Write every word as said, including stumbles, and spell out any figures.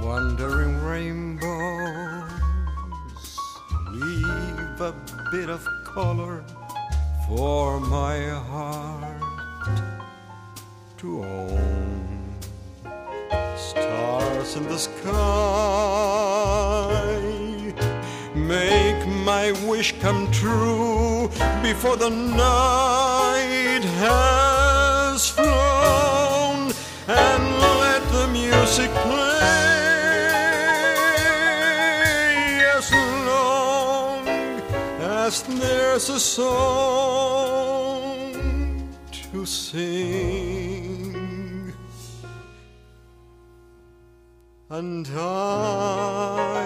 Wandering rainbows leave a bit of color for my heart to own. Stars in the sky make my wish come true before the night has flown, and let the music play as long as there's a song to sing. And I